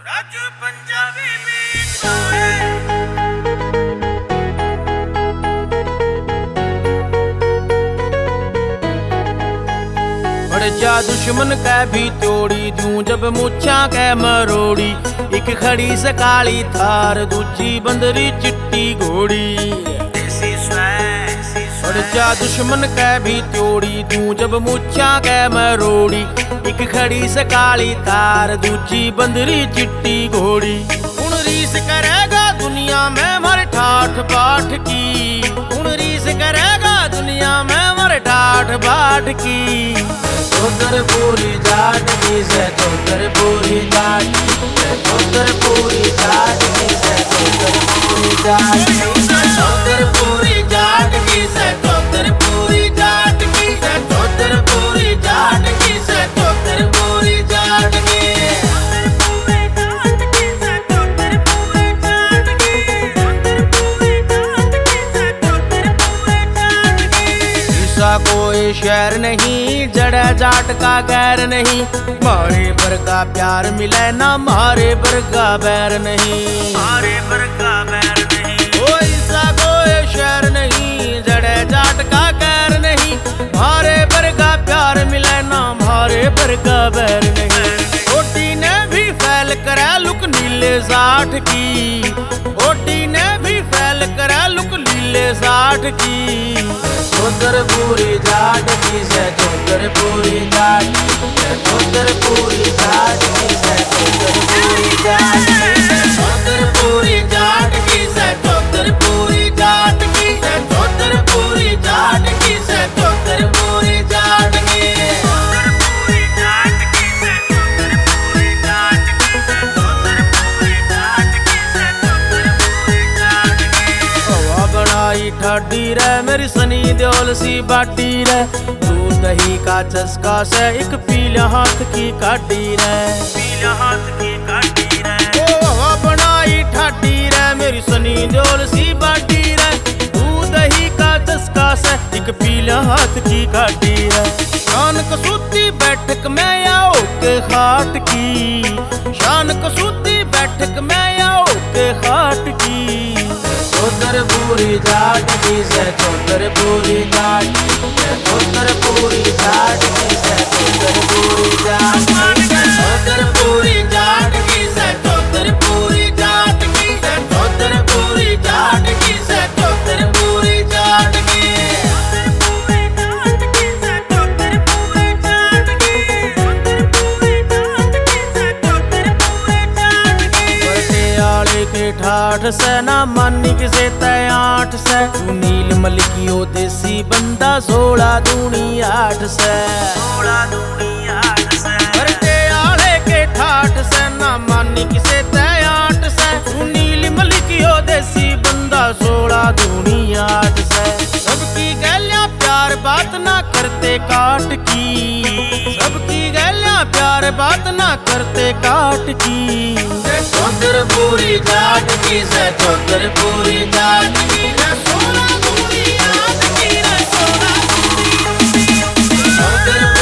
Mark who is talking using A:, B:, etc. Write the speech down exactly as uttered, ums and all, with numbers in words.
A: राजू पंजाबी में बढ़ जा दुश्मन कै भी तोड़ी दूं जब मुच्छा कै मरोड़ी। एक खड़ी से काली थार दूजी बंदरी चिट्टी घोड़ी। बढ़ जा दुश्मन कै भी तोड़ी दूं जब मुच्छा कै मरोड़ी। एक खड़ी से काली थार दूजी बंदरी चिट्टी घोड़ी। हुण रीस करेगा दुनिया में मर ठाठ बाट की। हुण रीस करेगा दुनिया में मर ठाठ बाट की। चौधर पूरी जाट की से चौधर पूरी जाट से चौधर पूरी जाट की से चौधर पूरी जाट की से चौधर पूरी जाट की से चौधर पूरी जाट की से चौधर पूरी जाट की से चौधर पूरी जाट की। कोई शहर नहीं जड़ा जाट का गैर नहीं। मारे पर का प्यार मिले ना मारे पर का बैर नहीं। मारे पर का बैर नहीं। कोई सा कोई शहर नहीं जड़े जाट का गैर नहीं। मारे पर का प्यार मिले ना मारे पर का बैर नहीं। ओटी ने भी फैल करे लुक नीले साठ की। ओटी ने भी फैल करे लुक नीले साठ की। चौधर पूरी जाट की से चौधर पूरी जाट से चौधर पूरी जाट की से चौधर पूरी जाट की से चौधर पूरी जाट की से चौधर पूरी जाट की से चौधर पूरी जाट की से चौधर पूरी जाट की। ठाडी रे मेरी सनी देओल सी बाटी रे। दूध दही का चस्का से एक पीला हाथ की काटी रे। पीला हाथ की काटी रे ओ बनाई ठाडी रे मेरी सनी देओल सी बाटी रे। दूध दही का चस्का से एक पीला हाथ की काटी रे। शान कसूती बैठक में आओ के खाट की। शान कसूती बैठक में आओ के खाट की। चौधर पूरी जाट की से चौधर पूरी जाट से चौधर पूरी जाट की से चौधर पूरी जाट की से चौधर पूरी जाट की से चौधर पूरी जाट की से चौधर पूरी जाट की से चौधर पूरी जाट की। ठाठ से ना मानी किसे तय आठ से। तू नील मलिकियो देसी बंदा सोलह दूनी आठ से। सोलह दूनी आठ से करते आले के ठाठ से ना मानी किसे तय आठ से। तू नील मलिकियो देसी बंदा सोलह दूनी आठ से। सबकी गैलियां प्यार बात ना करते काट की। सबकी गैलियां प्यार बात ना करते काट की। चौधर पूरी जाट की से चौधर पूरी जाट की से सोलह दूनी आठ की से सोलह दूनी।